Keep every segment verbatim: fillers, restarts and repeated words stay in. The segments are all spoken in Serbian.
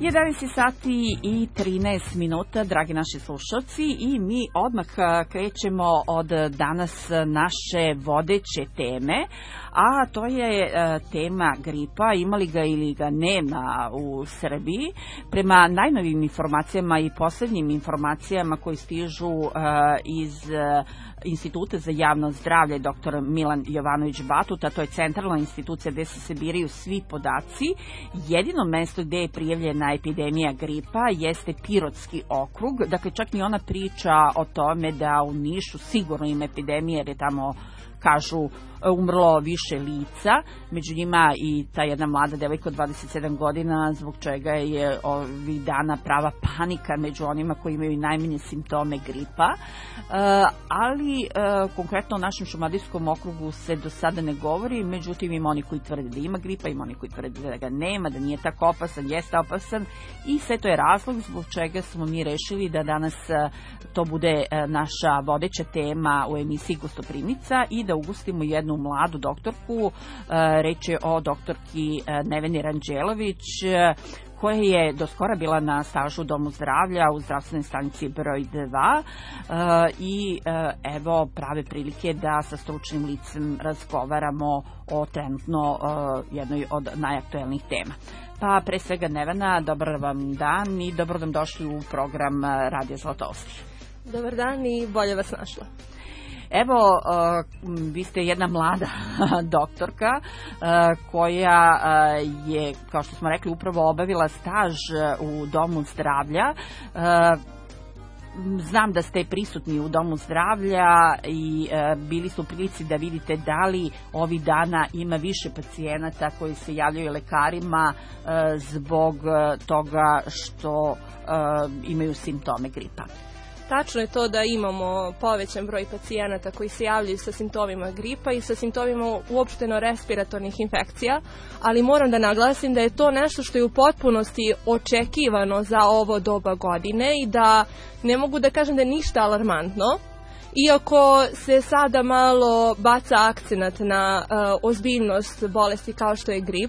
jedanaest sati i trinaest minuta, dragi naši slušalci, i mi odmah krećemo od danas naše vodeće teme, a to je tema gripa, ima li ga ili ga nema u Srbiji. Prema najnovijim informacijama i poslednjim informacijama koji stižu iz Instituta za javno zdravlje doktor Milan Jovanović Batuta, to je centralna institucija gde se sabiraju svi podaci. Jedino mesto gde je prijavljena epidemija gripa jeste Pirotski okrug, dakle čak ni ona priča o tome da u Nišu sigurno ima epidemije jer je tamo, kažu, umrlo više lica, među njima i ta jedna mlada devojka od dvadeset sedam godina, zbog čega je ovih dana prava panika među onima koji imaju najmanje simptome gripa. Ali konkretno o našem Šumadijskom okrugu se do sada ne govori, međutim ima oni koji tvrde da ima gripa, ima oni koji tvrde da ga nema, da nije tako opasan, jeste opasan, i sve to je razlog zbog čega smo mi rešili da danas to bude naša vodeća tema u emisiji Gostoprimnica i da ugostimo jednu mladu doktorku. Reč je o doktorki Neveni Ranđelović, koja je do skora bila na stažu u Domu zdravlja u zdravstvenoj stanici broj dva i evo prave prilike da sa stručnim licem razgovaramo o trenutno jednoj od najaktuelnijih tema. Pa pre svega Nevena, dobar vam dan i dobro nam došli u program Radija Zlatousti. Dobar dan i bolje vas našla. Evo, vi ste jedna mlada doktorka koja je, kao što smo rekli, upravo obavila staž u Domu zdravlja. Znam da ste prisutni u Domu zdravlja i bili ste u prilici da vidite da li ovih dana ima više pacijenata koji se javljaju lekarima zbog toga što imaju simptome gripa. Tačno je to da imamo povećan broj pacijenata koji se javljaju sa simptomima gripa i sa simptomima uopšteno respiratornih infekcija, ali moram da naglasim da je to nešto što je u potpunosti očekivano za ovo doba godine i da ne mogu da kažem da je ništa alarmantno, iako se sada malo baca akcenat na uh, ozbiljnost bolesti kao što je grip.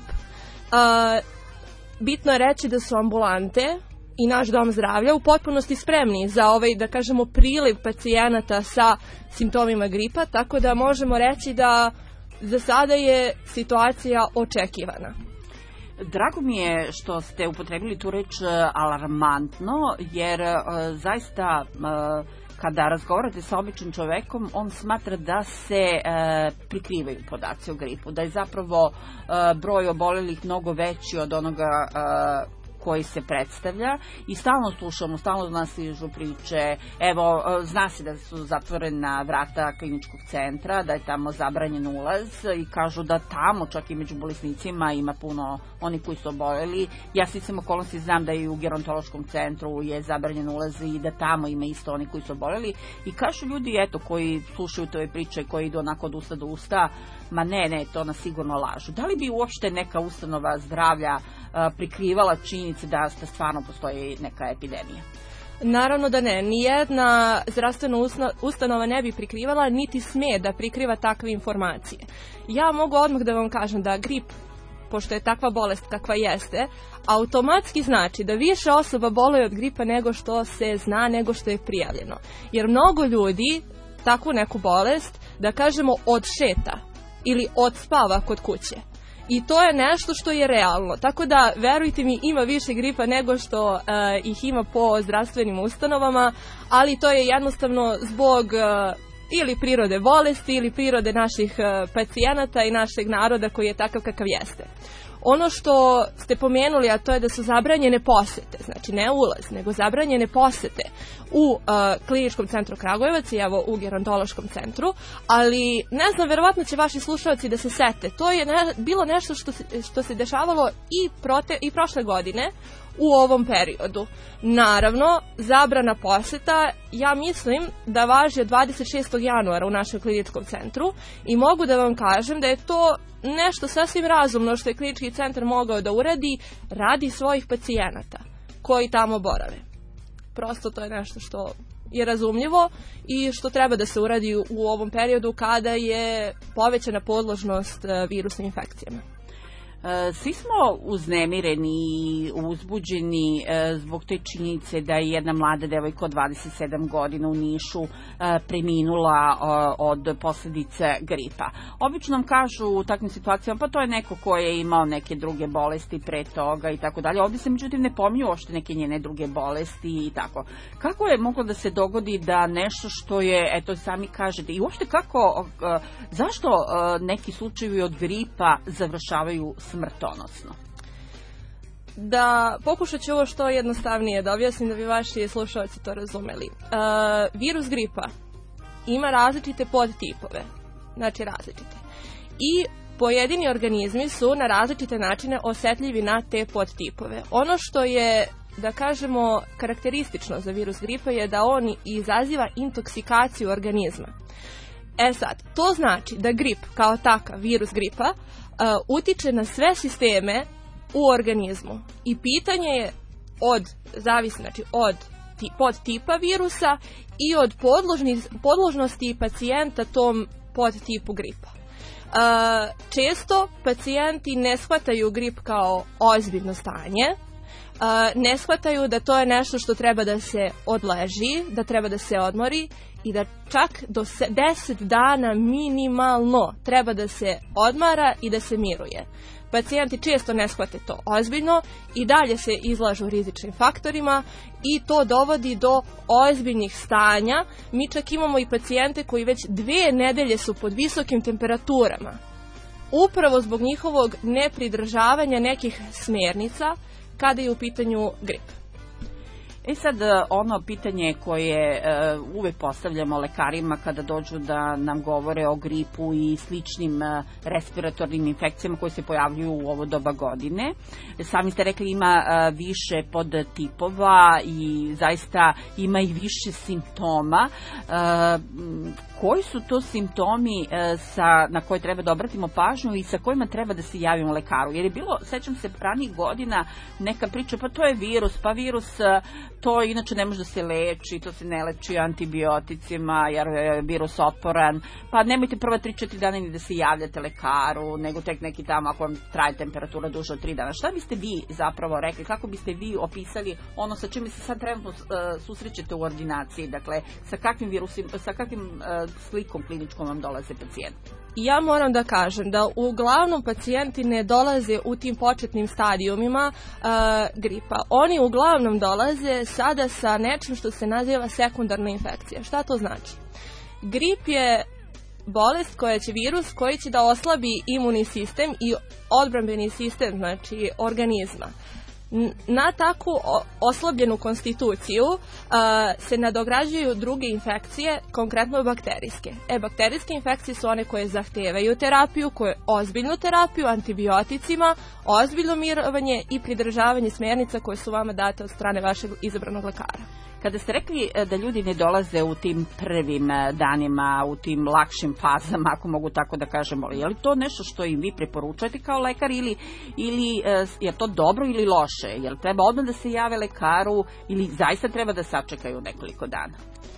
Uh, bitno je reći da su ambulante i naš dom zdravlja u potpunosti spremni za ovaj, da kažemo, priliv pacijenata sa simptomima gripa, tako da možemo reći da za sada je situacija očekivana. Drago mi je što ste upotrebili tu reč alarmantno, jer zaista kada razgovarate sa običnim čovekom, on smatra da se prikrivaju podaci o gripu, da je zapravo broj obolelih mnogo veći od onoga koji se predstavlja i stalno slušamo, stalno od nas stižu priče, evo, zna se da su zatvorena vrata kliničkog centra, da je tamo zabranjen ulaz i kažu da tamo čak i među bolesnicima ima puno oni koji su oboljeli. Ja sticam okolnosti znam da i u gerontološkom centru je zabranjen ulaz i da tamo ima isto oni koji su oboljeli i kažu ljudi, eto, koji slušaju te priče, koji idu onako od usta do usta, ma ne, ne, to nas sigurno lažu. Da li bi uopšte neka ustanova zdravlja prikrivala činjenice da stvarno postoji neka epidemija? Naravno da ne. Nijedna zdravstvena ustanova ne bi prikrivala, niti sme da prikriva takve informacije. Ja mogu odmah da vam kažem da grip, pošto je takva bolest kakva jeste, automatski znači da više osoba boluje od gripa nego što se zna, nego što je prijavljeno. Jer mnogo ljudi takvu neku bolest, da kažemo, odšeta ili odspava kod kuće. I to je nešto što je realno. Tako da, verujte mi, ima više gripa nego što uh, ih ima po zdravstvenim ustanovama, ali to je jednostavno zbog uh, ili prirode bolesti ili prirode naših uh, pacijenata i našeg naroda koji je takav kakav jeste. Ono što ste pomenuli, a to je da su zabranjene posete, znači ne ulaz, nego zabranjene posete u uh, kliničkom centru Kragujevac i evo u gerontološkom centru, ali ne znam, verovatno će vaši slušalci da se sete, to je ne, bilo nešto što se, što se dešavalo i, prote, i prošle godine u ovom periodu. Naravno, zabrana poseta, ja mislim da važi od dvadeset šestog januara u našem kliničkom centru i mogu da vam kažem da je to nešto sasvim razumno što je klinički centar mogao da uradi radi svojih pacijenata koji tamo borave. Prosto to je nešto što je razumljivo i što treba da se uradi u ovom periodu kada je povećana podložnost virusnim infekcijama. Svi smo uznemireni i uzbuđeni zbog te činjenice da je jedna mlada devojka od dvadeset sedam godina u Nišu preminula od posljedice gripa. Obično nam kažu u takvim situacijama pa to je neko ko je imao neke druge bolesti pre toga i tako dalje. Ovdje se međutim ne pominju uopšte neke njene druge bolesti i tako. Kako je moglo da se dogodi da nešto što je, eto sami kažete, i uopšte kako, zašto neki slučajevi od gripa završavaju smrtonosno? Da pokušat ću ovo što jednostavnije da objasnim da bi vaši slušalci to razumeli. Uh, virus gripa ima različite podtipove, znači različite. I pojedini organizmi su na različite načine osetljivi na te podtipove. Ono što je, da kažemo, karakteristično za virus gripa je da on izaziva intoksikaciju organizma. E sad, to znači da grip kao takav, virus gripa, uh, utiče na sve sisteme u organizmu. I pitanje je od, zavisi znači od ti, podtipa virusa i od podložni, podložnosti pacijenta tom podtipu gripa. Uh, često pacijenti ne shvataju grip kao ozbiljno stanje, uh, ne shvataju da to je nešto što treba da se odleži, da treba da se odmori i da čak do deset dana minimalno treba da se odmara i da se miruje. Pacijenti često ne shvate to ozbiljno i dalje se izlažu rizičnim faktorima i to dovodi do ozbiljnih stanja. Mi čak imamo i pacijente koji već dve nedelje su pod visokim temperaturama. Upravo zbog njihovog nepridržavanja nekih smjernica kada je u pitanju grip. E sad, ono pitanje koje uh, uvek postavljamo lekarima kada dođu da nam govore o gripu i sličnim uh, respiratornim infekcijama koje se pojavljuju u ovo doba godine. Sami ste rekli ima uh, više podtipova i zaista ima i više simptoma. Uh, koji su to simptomi uh, sa, na koje treba da obratimo pažnju i sa kojima treba da se javimo lekaru? Jer je bilo, sećam se, ranijih godina neka priča, pa to je virus, pa virus uh, to inače ne može da se leči, to se ne leči antibioticima jer je virus otporan, pa nemojte prva tri četiri dana ni da se javljate lekaru, nego tek neki tamo ako vam traje temperatura duže od tri dana. Šta biste vi zapravo rekli, kako biste vi opisali ono sa čime se sad trenutno uh, susrećete u ordinaciji, dakle sa kakvim virusim, sa kakvim uh, slikom kliničkom vam dolaze pacijenti? Ja moram da kažem da uglavnom pacijenti ne dolaze u tim početnim stadijumima uh, gripa. Oni uglavnom dolaze sada sa nečim što se naziva sekundarna infekcija. Šta to znači? Grip je bolest koja će, virus koji će da oslabi imunni sistem i odbrambeni sistem, znači organizma. Na takvu oslabljenu konstituciju uh, se nadograđuju druge infekcije, konkretno bakterijske. E, bakterijske infekcije su one koje zahtevaju terapiju, koje ozbiljnu terapiju, antibioticima, ozbiljno mirovanje i pridržavanje smjernica koje su vama date od strane vašeg izabranog lekara. Kada ste rekli da ljudi ne dolaze u tim prvim danima, u tim lakšim fazama, ako mogu tako da kažemo, je li to nešto što im vi preporučujete kao lekar ili, ili je to dobro ili loše? Je li treba odmah da se jave lekaru ili zaista treba da sačekaju nekoliko dana?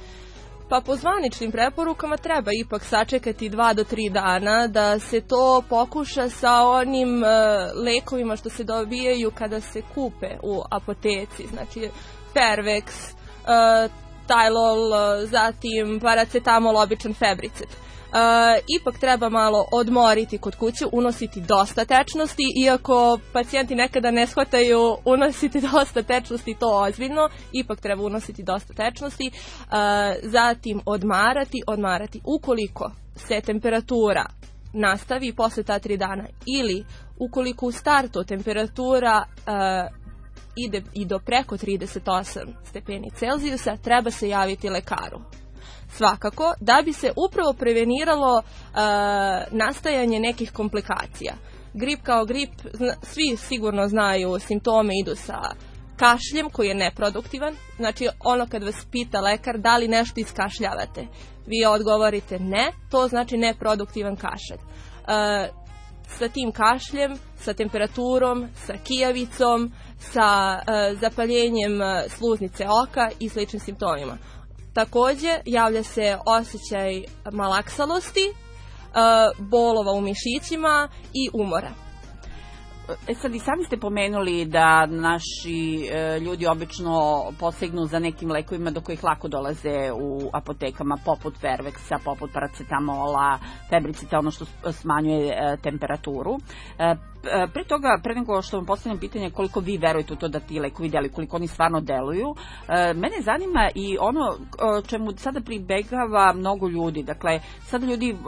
Pa po zvaničnim preporukama treba ipak sačekati dva do tri dana da se to pokuša sa onim uh, lekovima što se dobijaju kada se kupe u apoteci, znači Fervex, uh, Tylol, uh, zatim paracetamol, običan Febricet. Uh, ipak treba malo odmoriti kod kuće, unositi dosta tečnosti, iako pacijenti nekada ne shvataju unositi dosta tečnosti, to ozbiljno, ipak treba unositi dosta tečnosti, uh, zatim odmarati, odmarati. Ukoliko se temperatura nastavi posle ta tri dana ili ukoliko u startu temperatura uh, ide i do preko trideset osam stepeni Celzijusa, treba se javiti lekaru. Svakako, da bi se upravo preveniralo uh, nastajanje nekih komplikacija. Grip kao grip, zna, svi sigurno znaju, simptome idu sa kašljem koji je neproduktivan. Znači, ono kad vas pita lekar da li nešto iskašljavate, vi odgovorite ne, to znači neproduktivan kašalj. Uh, sa tim kašljem, sa temperaturom, sa kijavicom, sa uh, zapaljenjem uh, sluznice oka i sličnim simptomima. Također javlja se osjećaj malaksalosti, uh, bolova u mišićima i umora. E sad i sami ste pomenuli da naši e, ljudi obično posegnu za nekim lekovima do kojih lako dolaze u apotekama, poput Fervexa, poput paracetamola, febricita, ono što smanjuje e, temperaturu. E, Pre toga, pre nego što vam postavljam pitanje koliko vi verujete u to da ti lekovi deluju, koliko oni stvarno deluju, mene zanima i ono čemu sada pribegava mnogo ljudi. Dakle, sada ljudi uh,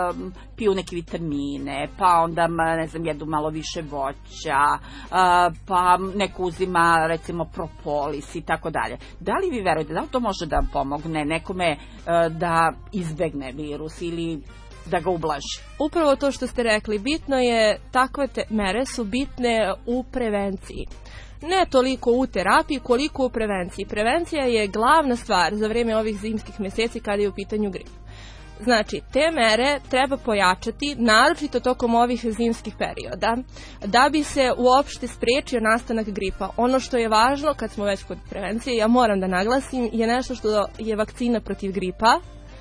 piju neke vitamine, pa onda, ne znam, jedu malo više voća, uh, pa neko uzima, recimo, propolis i tako dalje. Da li vi verujete, da li to može da pomogne nekome uh, da izbegne virus ili da ga ublaži? Upravo to što ste rekli, bitno je, takve te mere su bitne u prevenciji. Ne toliko u terapiji, koliko u prevenciji. Prevencija je glavna stvar za vreme ovih zimskih meseci kada je u pitanju grip. Znači, te mere treba pojačati, naročito tokom ovih zimskih perioda, da bi se uopšte sprečio nastanak gripa. Ono što je važno, kad smo već kod prevencije, ja moram da naglasim, je nešto što je vakcina protiv gripa,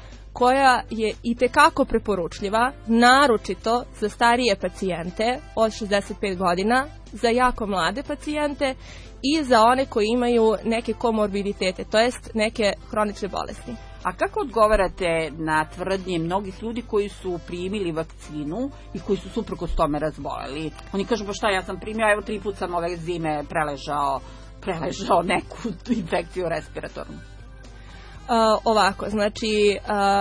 koja je itekako preporučljiva, naročito za starije pacijente od šezdeset pet godina, za jako mlade pacijente i za one koji imaju neke komorbiditete, to jest neke hronične bolesti. A kako odgovarate na tvrdnje mnogih ljudi koji su primili vakcinu i koji su suprotno tome razboleli? Oni kažu, pa šta, ja sam primio, evo tri put sam ove zime preležao, preležao neku infekciju respiratornu. Uh, ovako, znači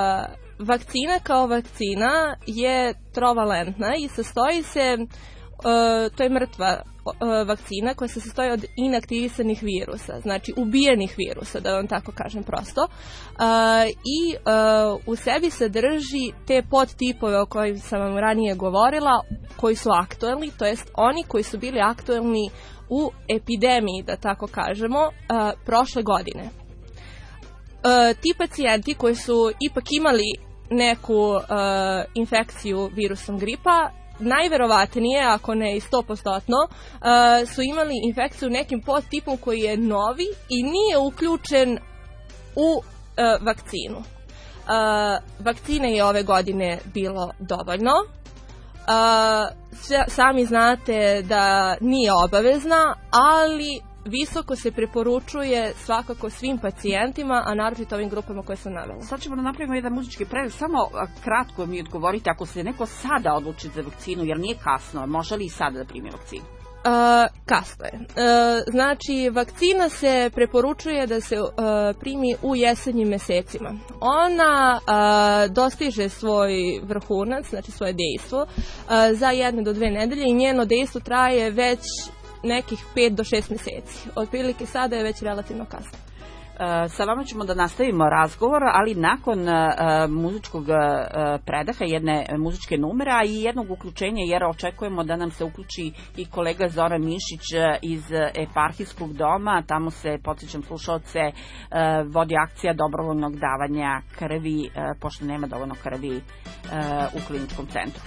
uh, vakcina kao vakcina je trovalentna i sastoji se, uh, to je mrtva uh, vakcina koja se sastoji od inaktivisanih virusa, znači ubijenih virusa, da vam tako kažem prosto, uh, i uh, u sebi sadrži te podtipove o kojim sam vam ranije govorila, koji su aktuelni, to jest oni koji su bili aktuelni u epidemiji, da tako kažemo, uh, prošle godine. Uh, ti pacijenti koji su ipak imali neku uh, infekciju virusom gripa, najverovatnije, ako ne i sto posto, uh, su imali infekciju nekim podtipom koji je novi i nije uključen u uh, vakcinu. Uh, vakcine je ove godine bilo dovoljno. Uh, sami znate da nije obavezna, ali visoko se preporučuje svakako svim pacijentima, a naročito ovim grupama koje sam navela. Sad ćemo da napravimo jedan muzički prelaz. Samo kratko mi odgovorite, ako se neko sada odluči za vakcinu, jer nije kasno, može li i sada da primi vakcinu? Uh, kasno je. Uh, znači, vakcina se preporučuje da se uh, primi u jesenjim mesecima. Ona uh, dostiže svoj vrhunac, znači svoje dejstvo, uh, za jedne do dve nedelje i njeno dejstvo traje već nekih pet do šest meseci. Otprilike sada je već relativno kasno. Sa vama ćemo da nastavimo razgovor, ali nakon uh, muzičkog uh, predaha, jedne muzičke numera i jednog uključenja, jer očekujemo da nam se uključi i kolega Zoran Mišić iz eparhijskog doma. Tamo se, podsjećam slušalce, uh, vodi akcija dobrovoljnog davanja krvi, uh, pošto nema dovoljno krvi uh, u kliničkom centru.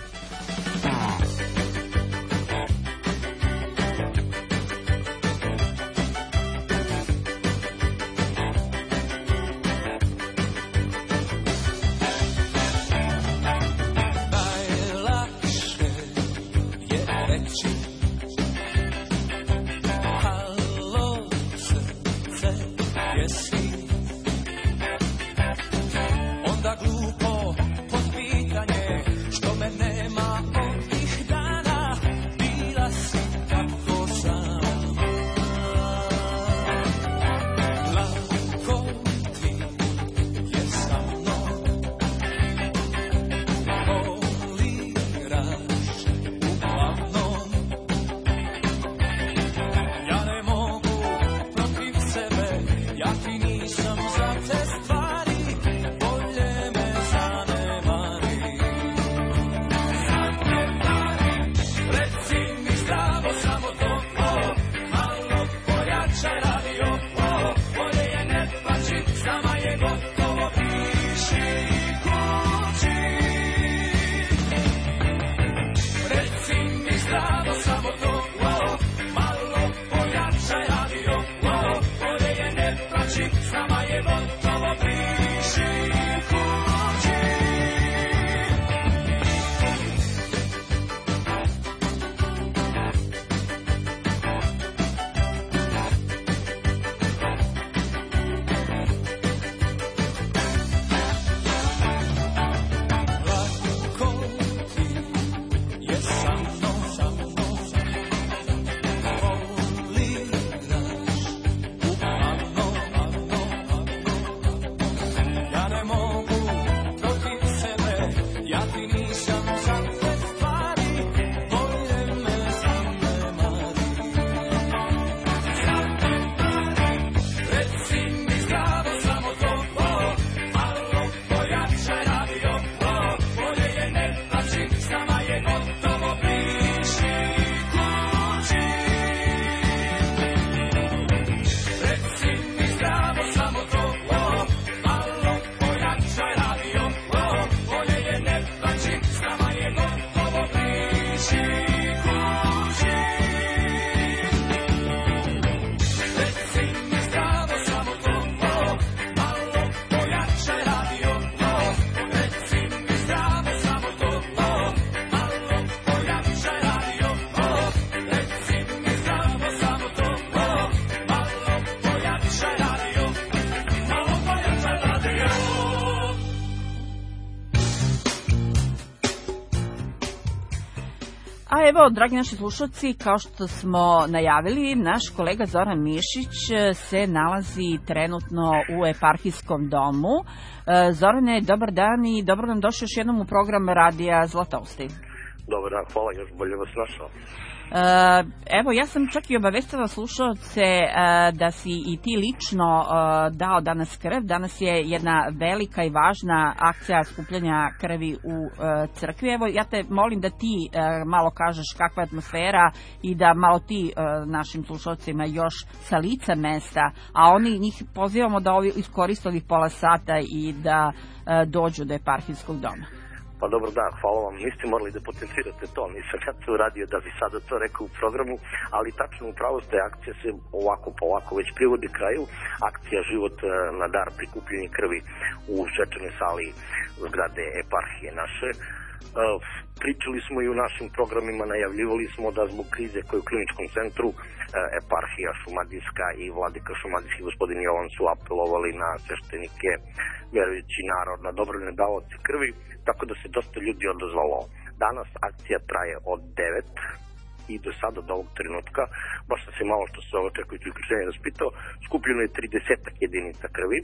A evo, dragi naši slušalci, kao što smo najavili, naš kolega Zoran Mišić se nalazi trenutno u eparhijskom domu. Zorane, dobar dan i dobro nam došao još jednom u program Radija Zlatousti. Dobar dan, hvala, još bolje vas našao. Evo, ja sam čak i obavestila slušalce da si i ti lično dao danas krv. Danas je jedna velika i važna akcija skupljanja krvi u crkvi. Evo, ja te molim da ti malo kažeš kakva je atmosfera i da malo ti našim slušalcima još sa lica mesta, a oni njih pozivamo da ovi iskoriste ovih pola sata i da dođu do eparhijskog doma. Pa dobro, da, hvala vam. Niste morali da potencirate to, nisam ja to uradio da bi sada to rekao u programu, ali tačno upravo ste, akcija se ovako polako već privodi kraju. Akcija Život na dar, prikupljenje krvi u svečanoj sali zgrade eparhije naše. Pričali smo i u našim programima, najavljivali smo da zbog krize koje u kliničkom centru eparhija šumadijska i vladika šumadijski gospodin Jovan su apelovali na sveštenike, verujući narod, na dobrovoljne davaoce krvi, tako da se dosta ljudi odazvalo. Danas akcija traje od devet i do sada, do ovog trenutka, baš sam se malo što se ovo očekujući uključenje raspitao, skupljeno je trideset jedinica krvi.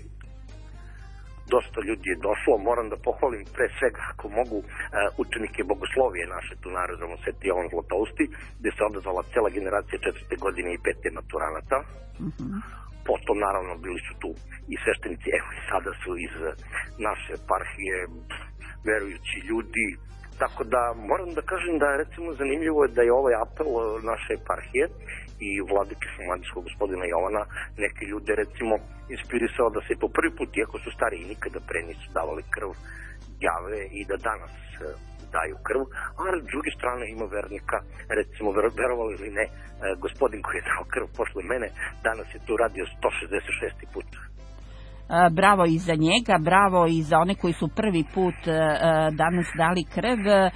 Dosta ljudi je došlo, moram da pohvalim pre svega, ako mogu, učenike bogoslovije naše tu na aerodromu Sveti Jovan Zlatousti, gde se odazvala cela generacija četvrte godine i pete maturanata. Mm-hmm. Potom, naravno, bili su tu i sveštenici, evo i sada su iz naše eparhije, verujući ljudi. Tako da, moram da kažem da, recimo, zanimljivo je da je ovaj apel naše eparhije i vladike šumadijskog gospodina Jovana neke ljude, recimo, inspirisao da se po prvi put, iako su stari i nikada pre nisu davali krv, jave i da danas daju krv, ali s druge strane ima vernika, recimo, verovali ili ne, gospodin koji je dao krv posle mene, danas je to radio sto šezdeset šesti put. Bravo i za njega, bravo i za one koji su prvi put danas dali krv.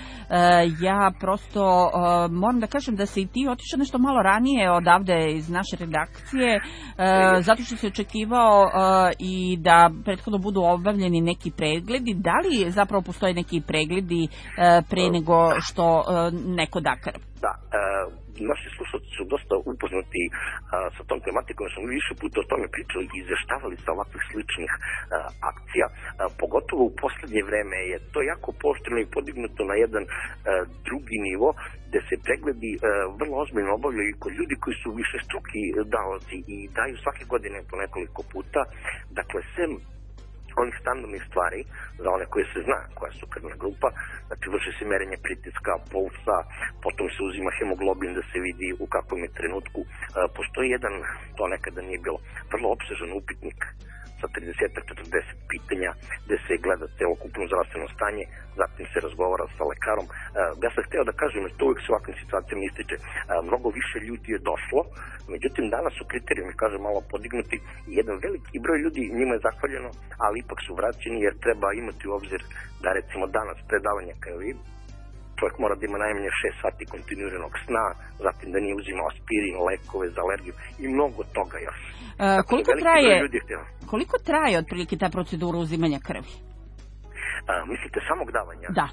Ja prosto moram da kažem da se i ti otišao nešto malo ranije odavde iz naše redakcije, zato što se očekivao i da prethodno budu obavljeni neki pregledi. Da li zapravo postoje neki pregledi pre nego što neko da krv? Da, naši slušalci su dosta upoznati a, sa tom tematikom, smo više puta o tome pričali i izveštavali sa ovakvih sličnih a, akcija, a, pogotovo u poslednje vreme je to jako pooštreno i podignuto na jedan a, drugi nivo, gde se pregledi a, vrlo ozbiljno obavljaju kod ljudi koji su više struki davaoci i daju svake godine po nekoliko puta. Dakle, sem onih standardnih stvari, za one koje se zna, koja su krvna grupa, znači vrši se merenje pritiska, pulsa, potom se uzima hemoglobin da se vidi u kakvom je trenutku. E, postoji jedan, to nekada nije bilo, vrlo opsežan upitnik sa trideset do četrdeset pitanja, gde se gleda celokupno zdravstveno stanje, zatim se razgovara sa lekarom. E, ja sam hteo da kažem, jer to uvijek se ovakvim situacijama ističe, e, mnogo više ljudi je došlo, međutim danas su kriterijumi, kažem, malo podignuti i jedan veliki broj ljudi njima je zahvaljeno, ali ipak su vraćeni jer treba imati u obzir da recimo danas predavanja krvi čovjek mora da ima najmanje šest sati kontinuiranog sna, zatim da nije uzimao aspirin, lekove za alergiju i mnogo toga još. E, koliko, traje, koliko traje otprilike ta procedura uzimanja krvi? A, mislite samog davanja? Da.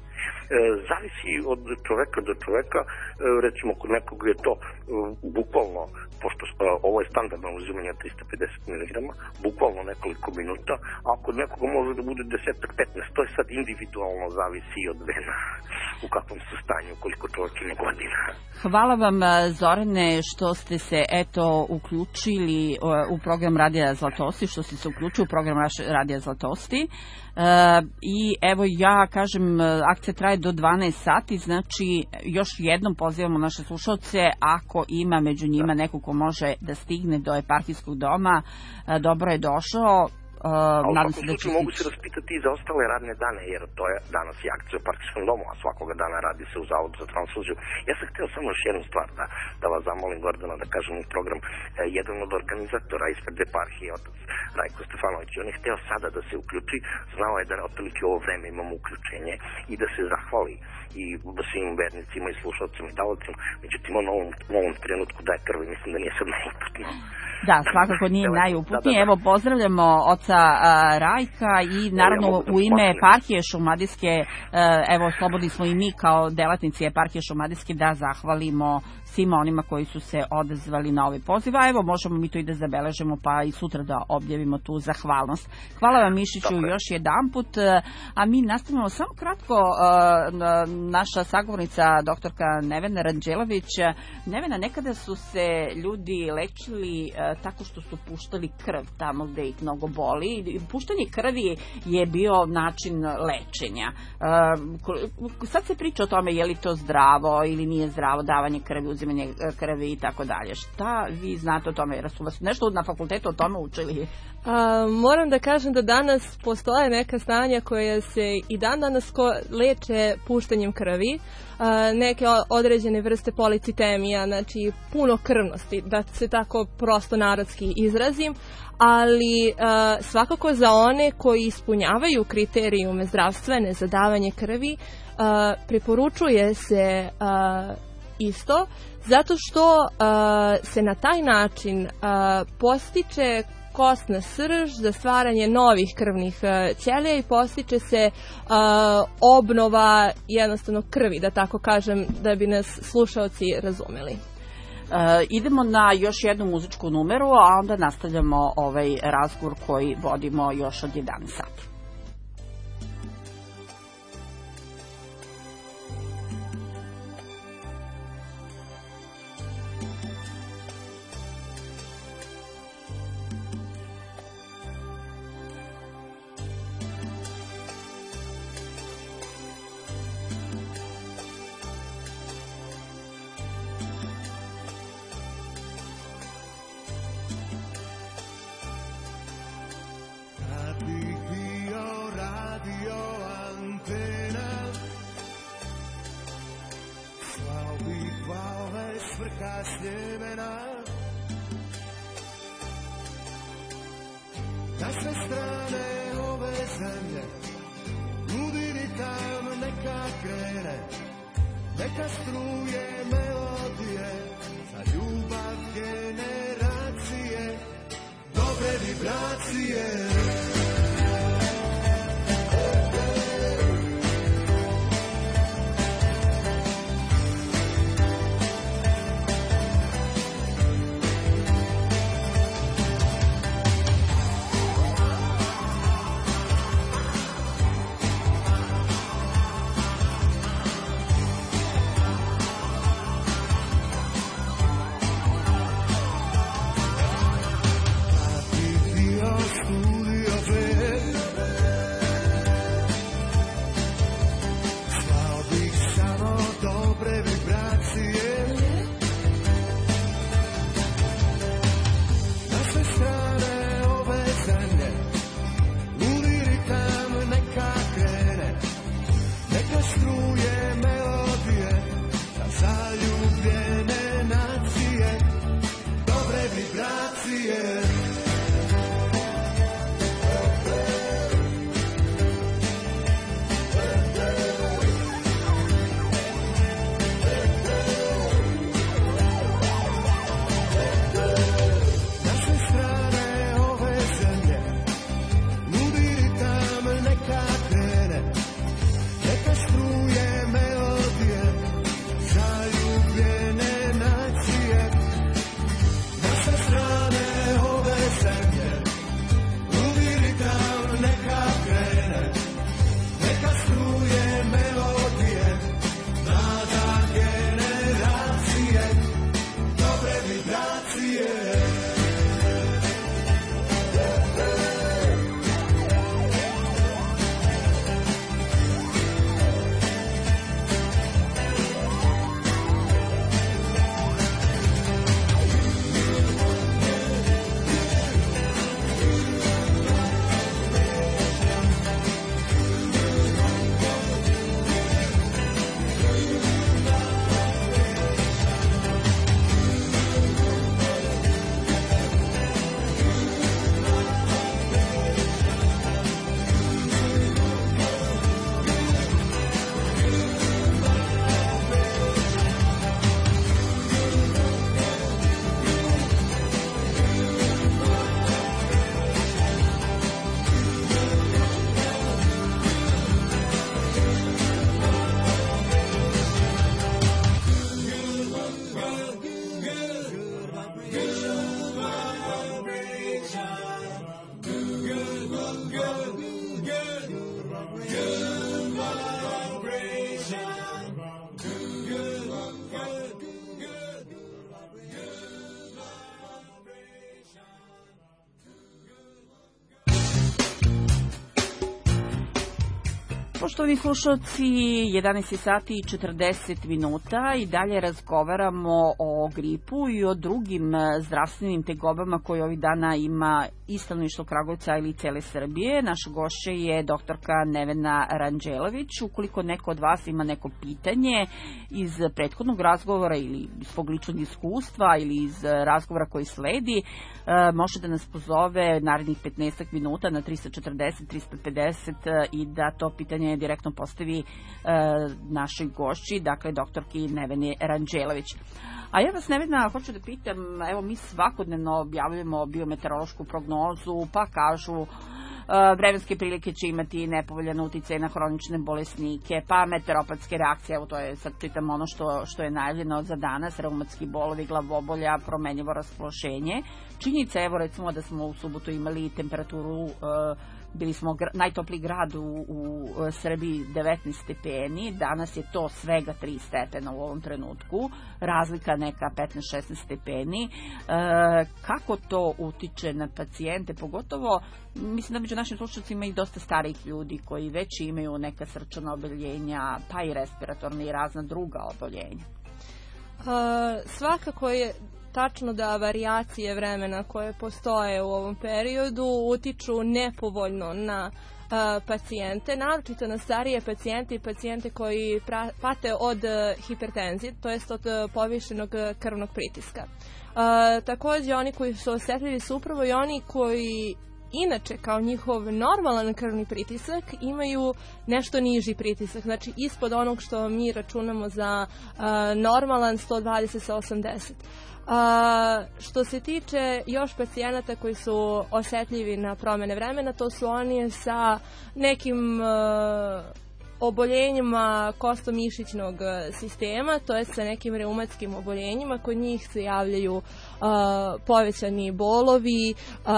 E, zavisi od čoveka do čoveka, e, recimo kod nekog je to e, bukvalno, pošto e, ovo je standardno uzimanje trista pedeset miligrama, bukvalno nekoliko minuta, a kod nekoga može da bude deset do petnaest, to je sad individualno, zavisi od vena u kakvom su stanju, koliko čovjek ima godina. Hvala vam, Zorane, što ste se eto uključili u program Radija Zlatousti, što ste se uključili u program Radija Zlatousti. Uh, i evo ja kažem, akcija traje do dvanaest sati, znači još jednom pozivamo naše slušalce, ako ima među njima neko ko može da stigne do eparhijskog doma, uh, dobro je došao. Uh, nadam se da će mogu se raspitati i za ostale radne dane, jer to je danas i akcija u eparhijskom domu, a svakoga dana radi se u Zavodu za transfuziju. Ja sam htio samo još jednu stvar da, da vas zamolim, Gordana, da kažem u program. E, jedan od organizatora ispred eparhije, otac Rajko Stefanović, on je htio sada da se uključi, znao je da otprilike ovo vreme imamo uključenje i da se zahvali i svim vernicima i slušalcima i davalcima, međutim on u ovom, u ovom trenutku daje krvi, mislim da nije sad najuputno. Da, svakako nije najuputnije. Evo, pozdravljamo oca Ivica Rajka i naravno u ime eparhije Šumadijske, evo slobodni smo i mi kao delatnici eparhije Šumadijske da zahvalimo svima onima koji su se odazvali na ovaj poziv, a evo možemo mi to i da zabeležemo pa i sutra da objavimo tu zahvalnost. Hvala vam Mišiću još jedanput, a mi nastavljamo samo kratko, naša sagovornica doktorka Nevena Ranđelović. Nevena, nekada su se ljudi lečili tako što su puštali krv tamo gde ih mnogo boli. Puštanje krvi je bio način lečenja. Sad se priča o tome je li to zdravo ili nije zdravo davanje krvi, uzimanje krvi i tako dalje. Šta vi znate o tome? Jer su vas nešto na fakultetu o tome učili? A, moram da kažem da danas postoje neka stanja koja se i dan danas leče puštanjem krvi. A, neke određene vrste policitemija, znači puno krvnosti, da se tako prosto narodski izrazim, ali a, svakako za one koji ispunjavaju kriterijume zdravstvene za davanje krvi, a, preporučuje se a, isto, zato što uh, se na taj način uh, postiče kosna srž za stvaranje novih krvnih uh, ćelija i postiče se uh, obnova jednostavno krvi, da tako kažem, da bi nas slušaoci razumeli. Uh, idemo na još jednu muzičku numeru, a onda nastavljamo ovaj razgovor koji vodimo još od jedanaest sati. Na sve strane ove zemlje nudi ritam neka krene, neka struje melodije za ljubav generacije, dobre vibracije. Neka struje Poštovani slušalci, jedanaest sati i četrdeset minuta i dalje razgovaramo o gripu i o drugim zdravstvenim tegobama koje ovih dana ima i stanovništvo Kragujevca ili cele Srbije. Naša gošća je doktorka Nevena Ranđelović. Ukoliko neko od vas ima neko pitanje iz prethodnog razgovora ili iz svog ličnog iskustva ili iz razgovora koji sledi, može da nas pozove narednih petnaest minuta na trista četrdeset trista pedeset i da to pitanje direktno postavi e, našoj gošći, dakle doktorki Neveni Ranđelović. A ja vas, Nevena, hoću da pitam, evo mi svakodnevno objavljujemo biometeorološku prognozu, pa kažu vremenske prilike će imati nepovoljan uticaj na hronične bolesnike, pa meteoropatske reakcije, evo to je, sad čitam ono što, što je najavljeno za danas, reumatski bolovi, glavobolja, promenljivo raspoloženje. Činjenica, evo recimo da smo u subotu imali temperaturu, bili smo gr najtopliji grad u, u Srbiji devetnaest stepeni, danas je to svega tri stepena u ovom trenutku, razlika neka petnaest šesnaest stepeni. E, kako to utiče na pacijente, pogotovo mislim da među našim slušalcima i dosta starijih ljudi koji već imaju neka srčana oboljenja, pa i respiratorna i razna druga oboljenja? E, svakako je tačno da varijacije vremena koje postoje u ovom periodu utiču nepovoljno na uh, pacijente, naročito na starije pacijente i pacijente koji pra, pate od uh, hipertenzije, to jest od uh, povišenog krvnog pritiska. Uh, također oni koji su osjetljivi su upravo i oni koji inače kao njihov normalan krvni pritisak imaju nešto niži pritisak, znači ispod onog što mi računamo za uh, normalan sto dvadeset sa osamdeset. A, što se tiče još pacijenata koji su osjetljivi na promjene vremena, to su oni sa nekim uh, oboljenjima kostomišićnog sistema, to je sa nekim reumatskim oboljenjima, kod njih se javljaju uh, povećani bolovi uh,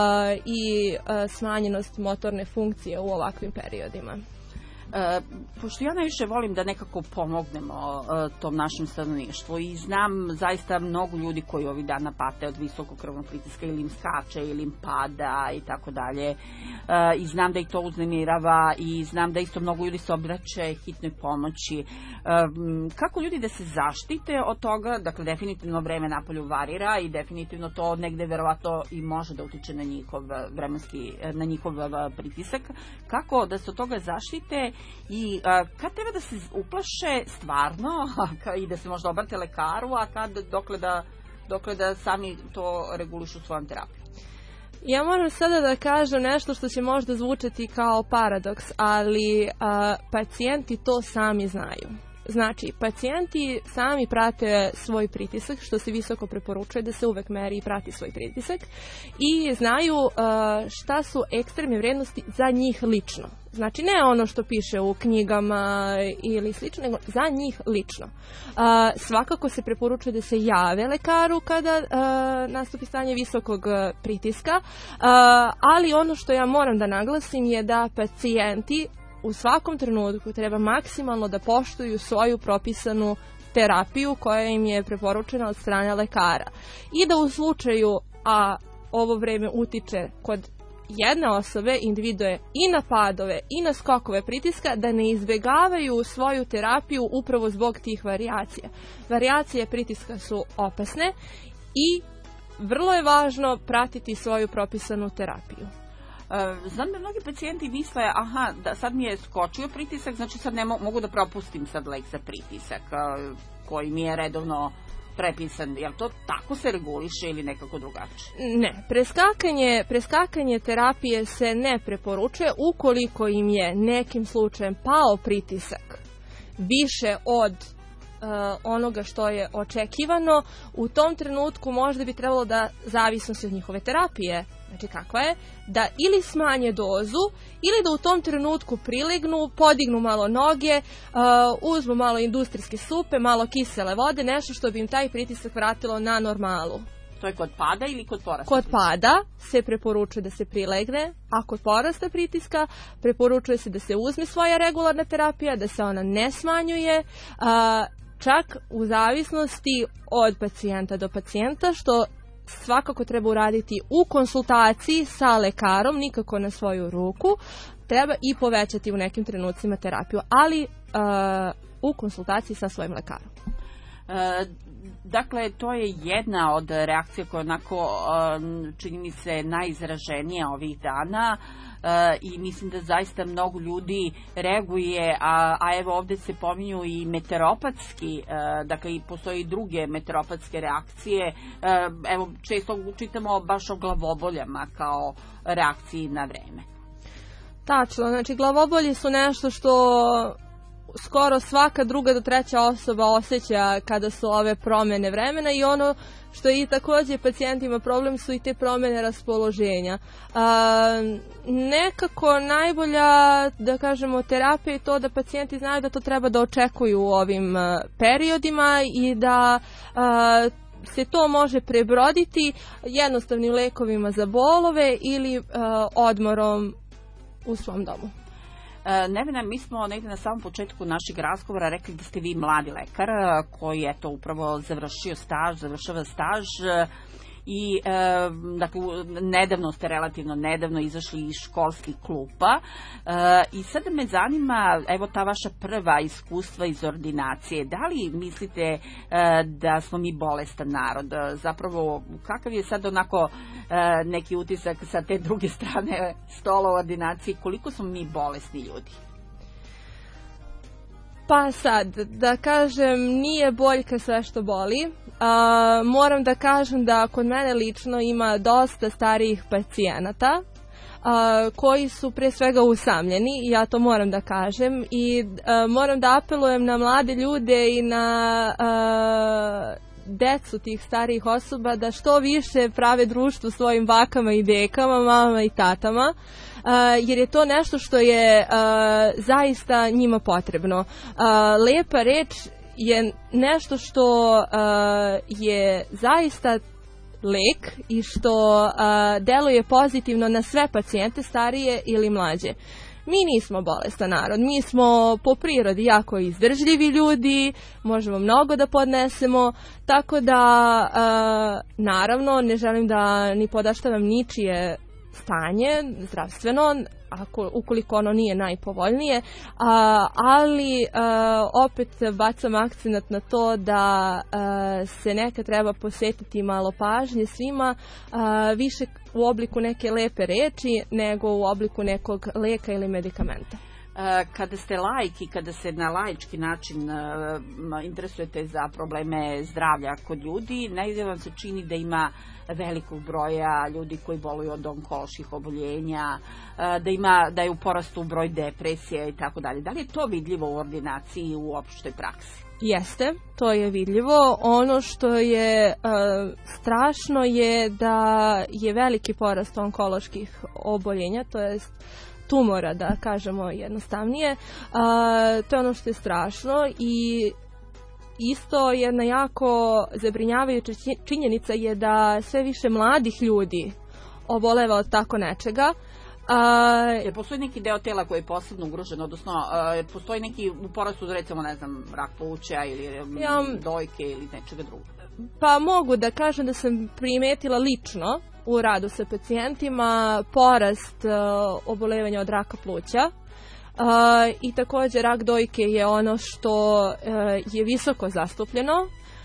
i uh, smanjenost motorne funkcije u ovakvim periodima. E, pošto ja najviše volim da nekako pomognemo e, tom našem stanovništvu i znam zaista mnogo ljudi koji ovih dana pate od visokog krvnog pritiska ili im skače ili im pada i tako dalje e, i znam da ih to uznemirava i znam da isto mnogo ljudi se obraća hitnoj pomoći. E, kako ljudi da se zaštite od toga? Dakle, definitivno vreme napolju varira i definitivno to negde verovatno i može da utiče na njihov vremenski, na njihov pritisak. Kako da se od toga zaštite i a, kad treba da se uplaše stvarno i da se možda obrate lekaru, a kad dokle da, dokle da sami to regulišu svojom terapijom? Ja moram sada da kažem nešto što će možda zvučati kao paradoks, ali a, pacijenti to sami znaju. Znači, pacijenti sami prate svoj pritisak, što se visoko preporučuje da se uvek meri i prati svoj pritisak i znaju uh, šta su ekstremne vrednosti za njih lično. Znači, ne ono što piše u knjigama ili slično, nego za njih lično. Uh, svakako se preporučuje da se jave lekaru kada uh, nastupi stanje visokog pritiska, uh, ali ono što ja moram da naglasim je da pacijenti u svakom trenutku treba maksimalno da poštuju svoju propisanu terapiju koja im je preporučena od strane lekara. I da u slučaju, a ovo vreme utiče kod jedne osobe, individue i na padove i na skokove pritiska, da ne izbjegavaju svoju terapiju upravo zbog tih varijacija. Varijacije pritiska su opasne i vrlo je važno pratiti svoju propisanu terapiju. Znam da mnogi pacijenti misle, aha, da sad mi je skočio pritisak, znači sad ne mo mogu da propustim sad lek za pritisak koji mi je redovno prepisan. Jel to tako se reguliše ili nekako drugačije? Ne, preskakanje, preskakanje terapije se ne preporučuje ukoliko im je nekim slučajem pao pritisak više od Uh, onoga što je očekivano. U tom trenutku možda bi trebalo da zavisnosti od njihove terapije, znači kakva je, da ili smanje dozu ili da u tom trenutku prilegnu, podignu malo noge, uh, uzmu malo industrijske supe, malo kisele vode, nešto što bi im taj pritisak vratilo na normalu. To je kod pada ili kod porasta? Kod pada se preporučuje da se prilegne, a kod porasta pritiska preporučuje se da se uzme svoja regularna terapija, da se ona ne smanjuje, uh, čak u zavisnosti od pacijenta do pacijenta, što svakako treba uraditi u konsultaciji sa lekarom, nikako na svoju ruku. treba i povećati u nekim trenucima terapiju, ali uh, u konsultaciji sa svojim lekarom. E, dakle, to je jedna od reakcija koja onako čini mi se najizraženija ovih dana e, i mislim da zaista mnogo ljudi reaguje, a, a evo ovde se pominju i meteoropatski, e, dakle i postoji i druge meteoropatske reakcije, e, evo često čitamo baš o glavoboljama kao reakciji na vreme. Tačno, znači glavobolje su nešto što skoro svaka druga do treća osoba osjeća kada su ove promjene vremena i ono što je i također pacijentima problem su i te promjene raspoloženja. A, nekako najbolja, da kažemo, terapija je to da pacijenti znaju da to treba da očekuju u ovim a, periodima i da a, se to može prebroditi jednostavnim lekovima za bolove ili a, odmorom u svom domu. Nevena, mi smo negdje na samom početku našeg razgovora rekli da ste vi mladi lekar koji je to upravo završio staž, završava staž i e, dakle nedavno ste relativno nedavno izašli iz školskih klupa e, i sada me zanima evo ta vaša prva iskustva iz ordinacije, da li mislite e, da smo mi bolestan narod, zapravo kakav je sad onako e, neki utisak sa te druge strane stola u ordinaciji, koliko smo mi bolesni ljudi? Pa sad, da kažem, nije boljka sve što boli. Uh, moram da kažem da kod mene lično ima dosta starijih pacijenata uh, koji su pre svega usamljeni, ja to moram da kažem, i uh, moram da apelujem na mlade ljude i na uh, decu tih starijih osoba da što više prave društvo svojim bakama i dekama, mamama i tatama. Uh, jer je to nešto što je uh, zaista njima potrebno. Uh, lepa reč je nešto što uh, je zaista lek i što uh, deluje pozitivno na sve pacijente, starije ili mlađe. Mi nismo bolestan narod, mi smo po prirodi jako izdržljivi ljudi, možemo mnogo da podnesemo, tako da uh, naravno ne želim da ni podaštavam ničije stanje zdravstveno, ako, ukoliko ono nije najpovoljnije, a, ali a, opet bacam akcenat na to da a, se neka treba posvetiti malo pažnje svima, a, više u obliku neke lepe reči nego u obliku nekog leka ili medikamenta. Kada ste laik i kada se na laički način uh, interesujete za probleme zdravlja kod ljudi, negdje vam se čini da ima velikog broja ljudi koji boluju od onkoloških oboljenja, uh, da ima da je u porastu broj depresije i tako dalje. Da li je to vidljivo u ordinaciji i u opštoj praksi? Jeste, to je vidljivo. Ono što je uh, strašno je da je veliki porast onkoloških oboljenja, to jest tumora, da kažemo jednostavnije. A, to je ono što je strašno i isto jedna jako zabrinjavajuća činjenica je da sve više mladih ljudi oboleva od tako nečega. A, jer postoji neki deo tela koji je posebno ugrožen, odnosno a, postoji neki u porastu, recimo, ne znam, rak pluća ili ja, dojke ili nečega drugog? Pa mogu da kažem da sam primetila lično u radu sa pacijentima porast uh, obolevanja od raka pluća uh, i također rak dojke je ono što uh, je visoko zastupljeno,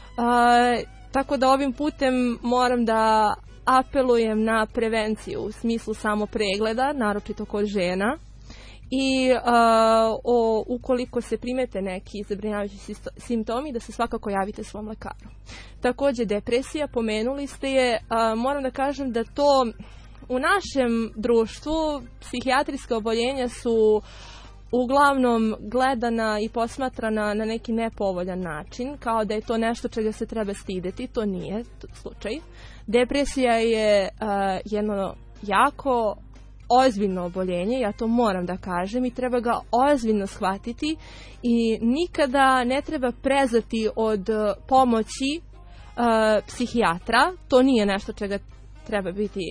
uh, tako da ovim putem moram da apelujem na prevenciju u smislu samo pregleda, naročito kod žena. I uh, o, ukoliko se primete neki zabrinjavajući simptomi, da se svakako javite svom lekaru. Također depresija, pomenuli ste je, uh, moram da kažem da to u našem društvu psihijatrijske oboljenja su uglavnom gledana i posmatrana na neki nepovoljan način, kao da je to nešto čega se treba stideti, to nije slučaj. Depresija je uh, jedno jako ozbiljno oboljenje, ja to moram da kažem, i treba ga ozbiljno shvatiti i nikada ne treba prezati od pomoći uh, psihijatra. To nije nešto čega treba biti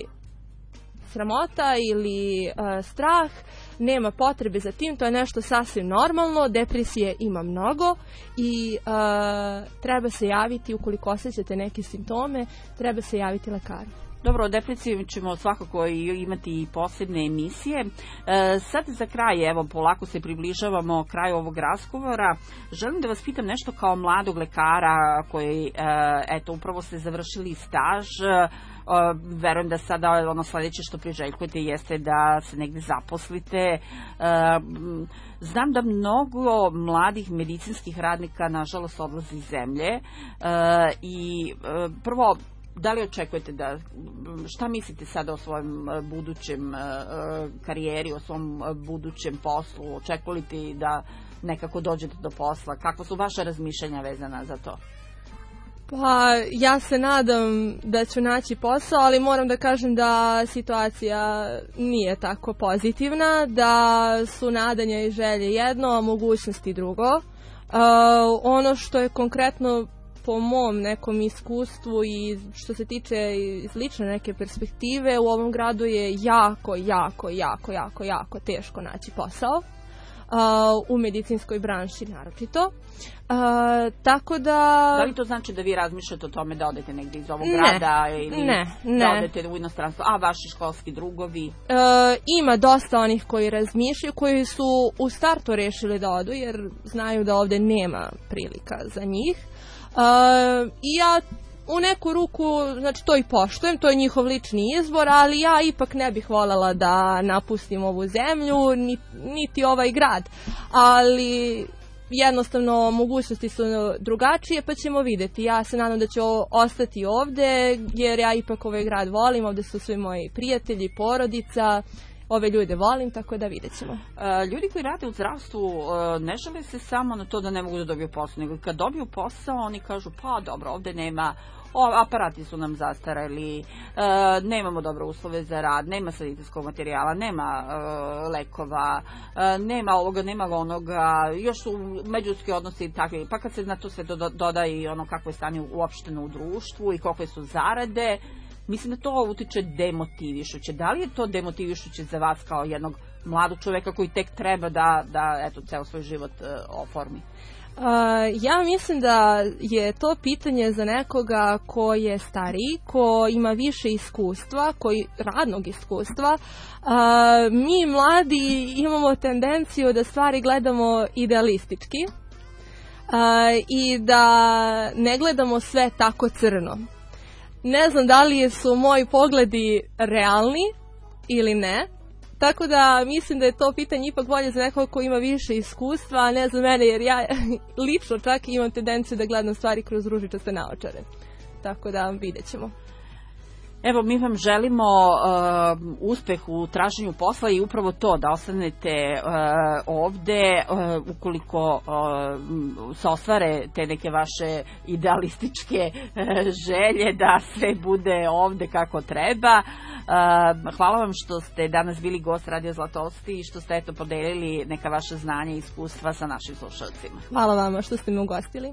sramota ili uh, strah, nema potrebe za tim, to je nešto sasvim normalno, depresije ima mnogo i uh, treba se javiti ukoliko osjećate neke simptome, treba se javiti lekaru. Dobro, o depresiji ćemo svakako imati i posebne emisije. Sad za kraj, evo, polako se približavamo kraju ovog razgovora. Želim da vas pitam nešto kao mladog lekara koji, eto, upravo ste završili staž. Verujem da sada ono sledeće što priželjkujete jeste da se negde zaposlite. Znam da mnogo mladih medicinskih radnika nažalost odlazi iz zemlje i prvo, da li očekujete da, šta mislite sada o svojem budućem karijeri, o svom budućem poslu, očekujete da nekako dođete do posla, kakva su vaša razmišljanja vezana za to? Pa ja se nadam da ću naći posao, ali moram da kažem da situacija nije tako pozitivna, da su nadanja i želje jedno, a mogućnosti drugo. Uh, ono što je konkretno po mom nekom iskustvu i što se tiče iz lične neke perspektive, u ovom gradu je jako, jako, jako, jako, jako teško naći posao. Uh, u medicinskoj branši naročito. Uh, tako da... Da li to znači da vi razmišljate o tome da odete negdje iz ovog ne, grada ili ne, ne. da odete u inostranstvo, a vaši školski drugovi? Uh, ima dosta onih koji razmišljaju, koji su u startu rešili da odu jer znaju da ovde nema prilika za njih. Uh, I ja u neku ruku, znači to i poštujem, to je njihov lični izbor, ali ja ipak ne bih voljela da napustim ovu zemlju, niti, niti ovaj grad, ali jednostavno mogućnosti su drugačije, pa ćemo videti. Ja se nadam da ću ostati ovde, jer ja ipak ovaj grad volim, ovde su svi moji prijatelji, porodica, ove ljude volim, tako da vidjet ćemo. Ljudi koji rade u zdravstvu ne žele se samo na to da ne mogu da dobiju posao, nego kad dobiju posao oni kažu pa dobro, ovde nema, o, aparati su nam zastareli, nemamo dobre uslove za rad, nema sanitetskog materijala, nema lekova, nema ovoga, nema onoga, još su međuljudski odnosi takvi, pa kad se na to sve doda i ono kako je stanje uopšteno u društvu i kakve su zarade, mislim da to utiče demotivišuće. Da li je to demotivišuće za vas kao jednog mladog čoveka koji tek treba da, da eto, ceo svoj život uh, oformi? Uh, ja mislim da je to pitanje za nekoga ko je stariji, ko ima više iskustva, koji radnog iskustva. Uh, mi mladi imamo tendenciju da stvari gledamo idealistički uh, i da ne gledamo sve tako crno. Ne znam da li su moji pogledi realni ili ne, tako da mislim da je to pitanje ipak bolje za nekoga ko ima više iskustva, a ne za mene, jer ja lično čak imam tendenciju da gledam stvari kroz ružičaste naočare. Tako da vidjet ćemo. Evo, mi vam želimo uh, uspeh u traženju posla i upravo to, da ostanete uh, ovde, uh, ukoliko uh, se ostvare te neke vaše idealističke uh, želje da sve bude ovde kako treba. Uh, hvala vam što ste danas bili gost Radio Zlatosti i što ste eto podelili neka vaša znanja i iskustva sa našim slušalcima. Hvala vama što ste me ugostili.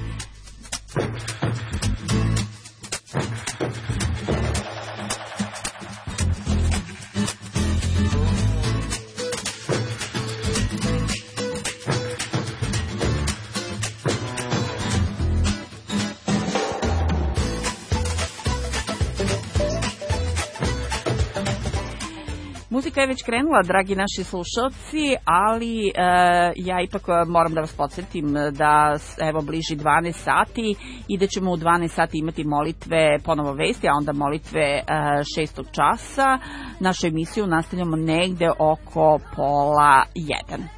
Muzika je već krenula, dragi naši slušalci, ali e, ja ipak moram da vas podsjetim da evo bliži dvanaest sati i da ćemo u dvanaest sati imati molitve, ponovo vesti, a onda molitve e, šestog časa. Našu emisiju nastavljamo negde oko pola jedan.